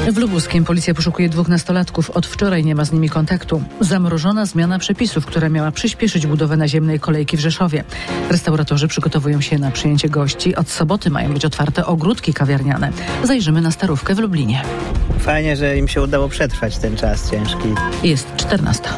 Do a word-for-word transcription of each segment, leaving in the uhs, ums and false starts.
W Lubuskiem policja poszukuje dwóch nastolatków. Od wczoraj nie ma z nimi kontaktu. Zamrożona zmiana przepisów, która miała przyspieszyć budowę naziemnej kolejki w Rzeszowie. Restauratorzy przygotowują się na przyjęcie gości. Od soboty mają być otwarte ogródki kawiarniane. Zajrzymy na Starówkę w Lublinie. Fajnie, że im się udało przetrwać ten czas ciężki. Jest czternasta.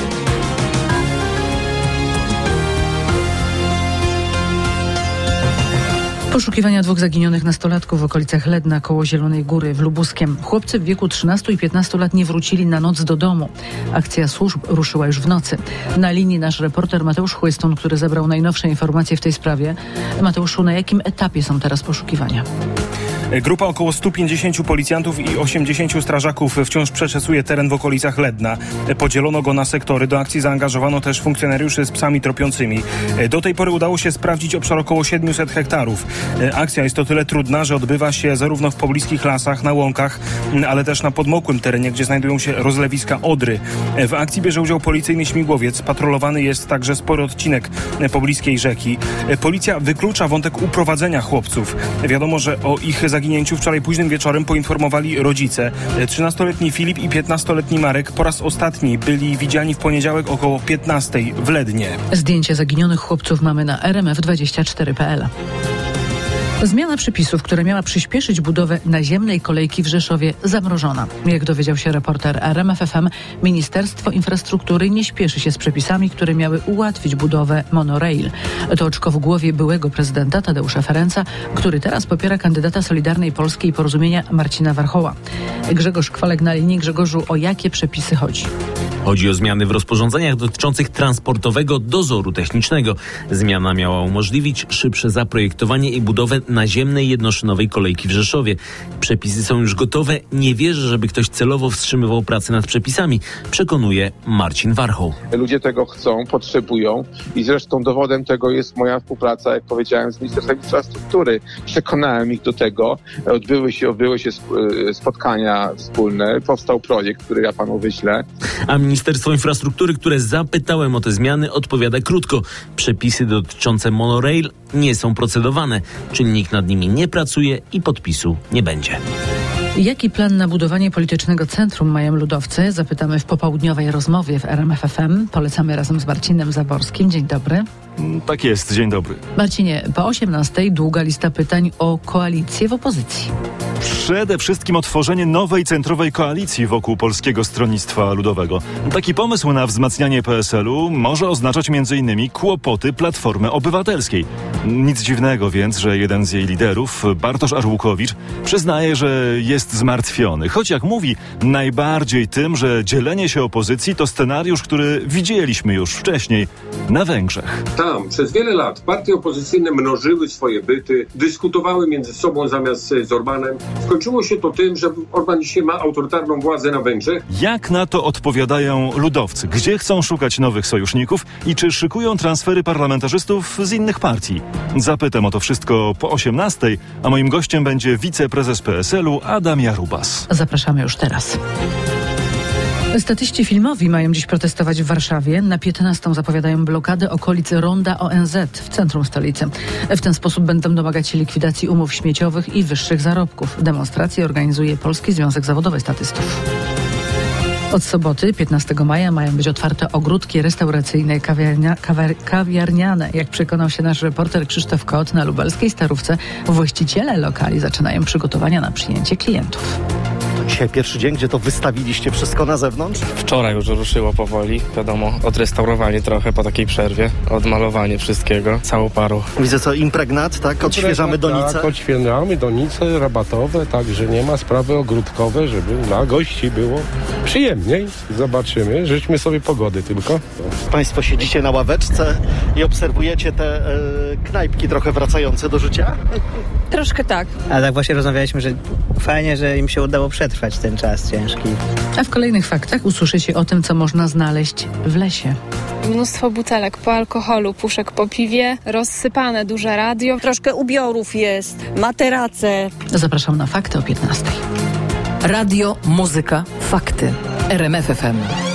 Poszukiwania dwóch zaginionych nastolatków w okolicach Ledna koło Zielonej Góry w Lubuskiem. Chłopcy w wieku trzynastu i piętnastu lat nie wrócili na noc do domu. Akcja służb ruszyła już w nocy. Na linii nasz reporter Mateusz Chłystun, który zebrał najnowsze informacje w tej sprawie. Mateuszu, na jakim etapie są teraz poszukiwania? Grupa około stu pięćdziesięciu policjantów i osiemdziesięciu strażaków wciąż przeczesuje teren w okolicach Ledna. Podzielono go na sektory. Do akcji zaangażowano też funkcjonariuszy z psami tropiącymi. Do tej pory udało się sprawdzić obszar około siedmiuset hektarów. Akcja jest o tyle trudna, że odbywa się zarówno w pobliskich lasach, na łąkach, ale też na podmokłym terenie, gdzie znajdują się rozlewiska Odry. W akcji bierze udział policyjny śmigłowiec. Patrolowany jest także spory odcinek pobliskiej rzeki. Policja wyklucza wątek uprowadzenia chłopców. Wiadomo, że o ich zaginięciu wczoraj późnym wieczorem poinformowali rodzice. trzynastoletni Filip i piętnastoletni Marek po raz ostatni byli widziani w poniedziałek około piętnastej w Lednie. Zdjęcie zaginionych chłopców mamy na r m f dwadzieścia cztery kropka p l. Zmiana przepisów, która miała przyspieszyć budowę naziemnej kolejki w Rzeszowie, zamrożona. Jak dowiedział się reporter R M F F M, Ministerstwo Infrastruktury nie śpieszy się z przepisami, które miały ułatwić budowę monorail. To oczko w głowie byłego prezydenta Tadeusza Ferenca, który teraz popiera kandydata Solidarnej Polski i Porozumienia Marcina Warchoła. Grzegorz Kwalek na linii. Grzegorzu, o jakie przepisy chodzi? Chodzi o zmiany w rozporządzeniach dotyczących transportowego dozoru technicznego. Zmiana miała umożliwić szybsze zaprojektowanie i budowę naziemnej jednoszynowej kolejki w Rzeszowie. Przepisy są już gotowe. Nie wierzę, żeby ktoś celowo wstrzymywał pracę nad przepisami, przekonuje Marcin Warchoł. Ludzie tego chcą, potrzebują i zresztą dowodem tego jest moja współpraca, jak powiedziałem, z Ministerstwem Infrastruktury. Przekonałem ich do tego. Odbyły się, odbyły się spotkania wspólne. Powstał projekt, który ja panu wyślę. A Ministerstwo Infrastruktury, które zapytałem o te zmiany, odpowiada krótko. Przepisy dotyczące monorail nie są procedowane, czynnik nad nimi nie pracuje i podpisu nie będzie. Jaki plan na budowanie politycznego centrum mają ludowcy? Zapytamy w popołudniowej rozmowie w R M F F M. Polecamy razem z Marcinem Zaborskim. Dzień dobry. Tak jest, dzień dobry. Marcinie, po osiemnastej długa lista pytań o koalicję w opozycji. Przede wszystkim o tworzenie nowej centrowej koalicji wokół Polskiego Stronnictwa Ludowego. Taki pomysł na wzmacnianie P S L-u może oznaczać między innymi kłopoty Platformy Obywatelskiej. Nic dziwnego więc, że jeden z jej liderów, Bartosz Arłukowicz, przyznaje, że jest zmartwiony. Choć jak mówi, najbardziej tym, że dzielenie się opozycji to scenariusz, który widzieliśmy już wcześniej na Węgrzech. Tam przez wiele lat partie opozycyjne mnożyły swoje byty, dyskutowały między sobą zamiast z Orbanem. Skończyło się to tym, że Orban dzisiaj ma autorytarną władzę na Węgrzech. Jak na to odpowiadają ludowcy? Gdzie chcą szukać nowych sojuszników i czy szykują transfery parlamentarzystów z innych partii? Zapytam o to wszystko po osiemnastej, a moim gościem będzie wiceprezes P S L-u Adam Jarubas. Zapraszamy już teraz. Statyści filmowi mają dziś protestować w Warszawie. Na piętnastą zapowiadają blokadę okolicy Ronda O N Z w centrum stolicy. W ten sposób będą domagać się likwidacji umów śmieciowych i wyższych zarobków. Demonstracje organizuje Polski Związek Zawodowy Statystów. Od soboty, piętnastego maja, mają być otwarte ogródki restauracyjne, kawiarnia, kawiar, kawiarniane. Jak przekonał się nasz reporter Krzysztof Kot, na lubelskiej Starówce właściciele lokali zaczynają przygotowania na przyjęcie klientów. Dzisiaj pierwszy dzień, gdzie to wystawiliście wszystko na zewnątrz? Wczoraj już ruszyło powoli, wiadomo, odrestaurowanie trochę po takiej przerwie, odmalowanie wszystkiego, całą parą. Widzę co, impregnat, tak? Odświeżamy donicę? Tak, odświeżamy donice rabatowe, także nie ma sprawy ogródkowe, żeby dla gości było przyjemniej. Zobaczymy, życzmy sobie pogody tylko. Państwo siedzicie na ławeczce i obserwujecie te e, knajpki trochę wracające do życia? Troszkę tak. Ale tak właśnie rozmawialiśmy, że fajnie, że im się udało przetrwać ten czas ciężki. A w kolejnych faktach usłyszycie o tym, co można znaleźć w lesie. Mnóstwo butelek po alkoholu, puszek po piwie, rozsypane duże radio. Troszkę ubiorów jest, materace. Zapraszam na fakty o piętnastej. Radio, muzyka, fakty. R M F F M.